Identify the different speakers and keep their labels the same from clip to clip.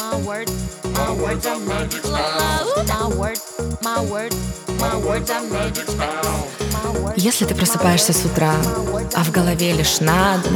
Speaker 1: My words are magic spells. My words are magic spells.
Speaker 2: Если ты просыпаешься с утра, а в голове лишь надо,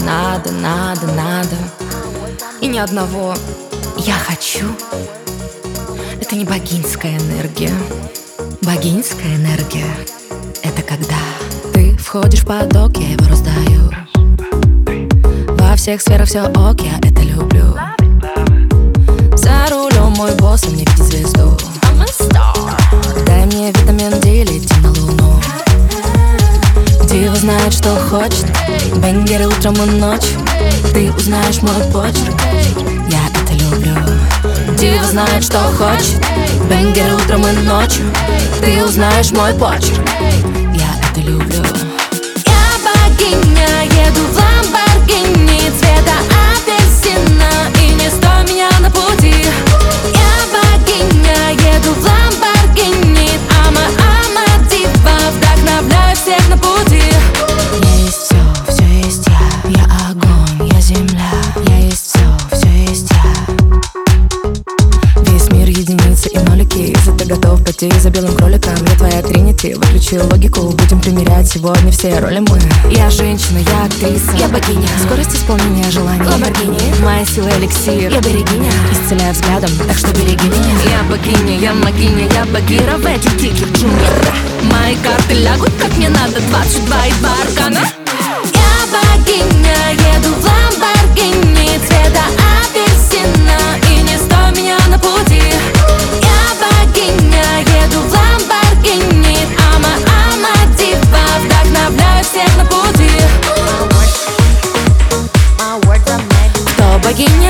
Speaker 2: и ни одного «я хочу», это не богинская энергия. Богинская энергия — это когда ты входишь в поток, я его раздаю. Во всех сферах все ок, я это люблю. За рулем мой босс, он не видит звезду. Дай мне витамин D, лети на луну. Дива знает, что хочет. Бенгеры утром и ночью. Ты узнаешь мой почерк, я это люблю. Дива знает, что хочет. Бенгеры утром и ночью. Ты узнаешь мой почерк, я это люблю. Я богиня, еду в Ламборгини цвета апельсина, и не стой меня на пути. Я богиня, еду в Ламборгини, ама дива, вдохновляю всех на пути. Я есть все есть я огонь, я земля. Я есть все есть я. Весь мир единицы и нолики. Если ты готов пойти за белым кроликом, я твоя тринити. Выключи логику, будем примерять сегодня все роли мы. Я женщина, я актриса, я богиня. Скорость исполнения желаний Ламборгини. Моя сила эликсир, я берегиня. Исцеляю взглядом, так что береги меня. Я богиня, я могиня, я Багира в этих диких джунглях. Мои карты лягут как мне надо, 22 и 2 аркана. Я богиня, еду в Ламборгини цвета апельсина, и не стой меня на пути. Я богиня, еду в Ламборгини, ама дива, вдохновляю всех на пути. Кто богиня?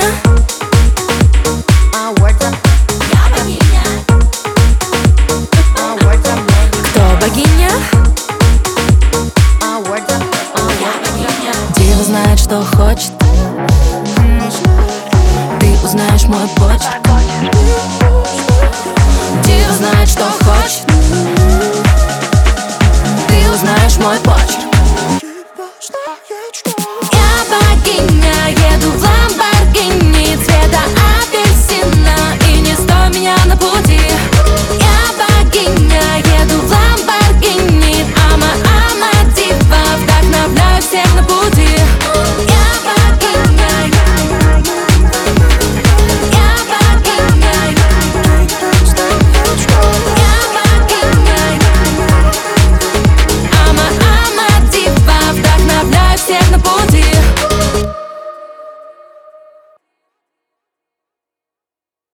Speaker 2: Я богиня. Кто богиня? Дива знает, что хочет. Ты узнаешь мой почерк,